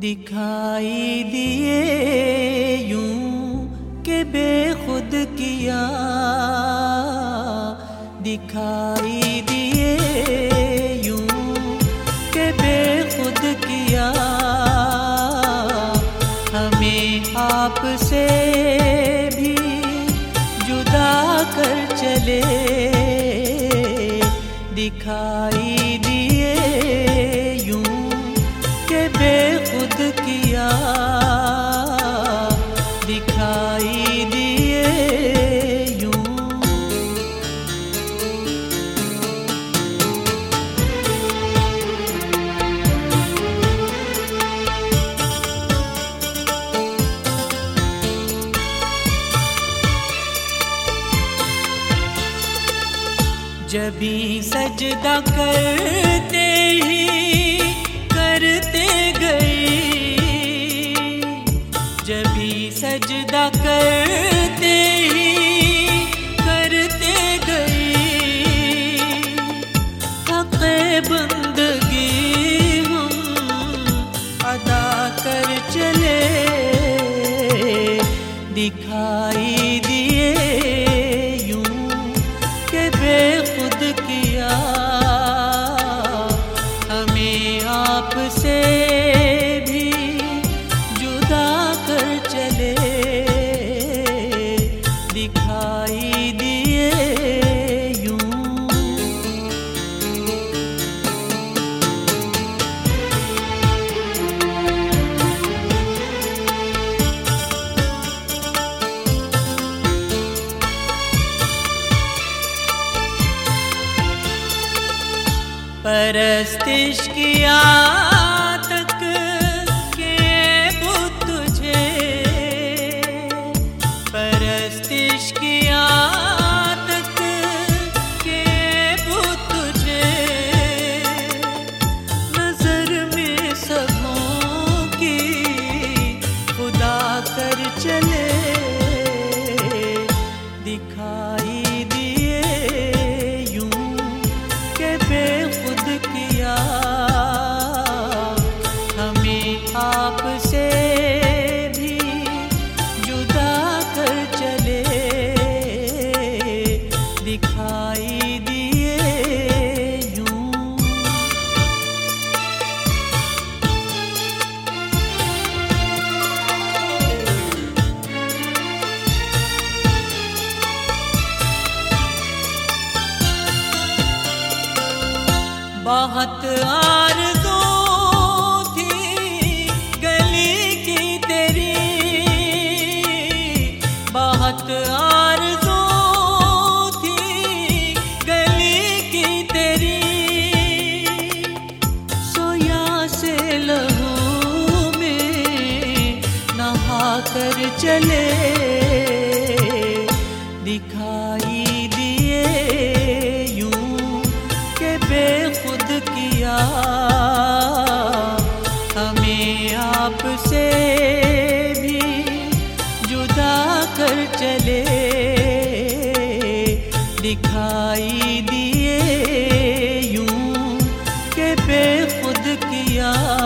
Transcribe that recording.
दिखाई दिए यूं के बेखुद किया, दिखाई दिए यूं के बेखुद किया। हमें आपसे भी जुदा कर चले, दिखाई दिए यूं के बेखुद किया, दिखाई दिए यूं। जभी सजदा करते ही करते गई, जभी सजदा करते ही करते गई। हक़े बंदगी हम अदा कर चले, दिखाई दिए यूं के बेखुद किया। हमें आपसे भी जुदा कर चले, दिखाई दिए यूं। परस्तिश किया तक के बुत तुझे, परस्तिश किया तक के बुत तुझे। नजर में सबों की खुदा कर चले, दिखाई दिए यूं के बेखुद किया। हमें आपसे भी जुदा कर चले, दिखाई दिए यूं। बहुत आरज़ू थी गली की तेरी, बहुत आरज़ू थी गली की तेरी। सोया से लहू में नहा कर चले, दिखाई दिए यूं के बेखुद किया। हमें आपसे भी जुदा कर चले, दिखाई दिए यूं के बेखुद किया।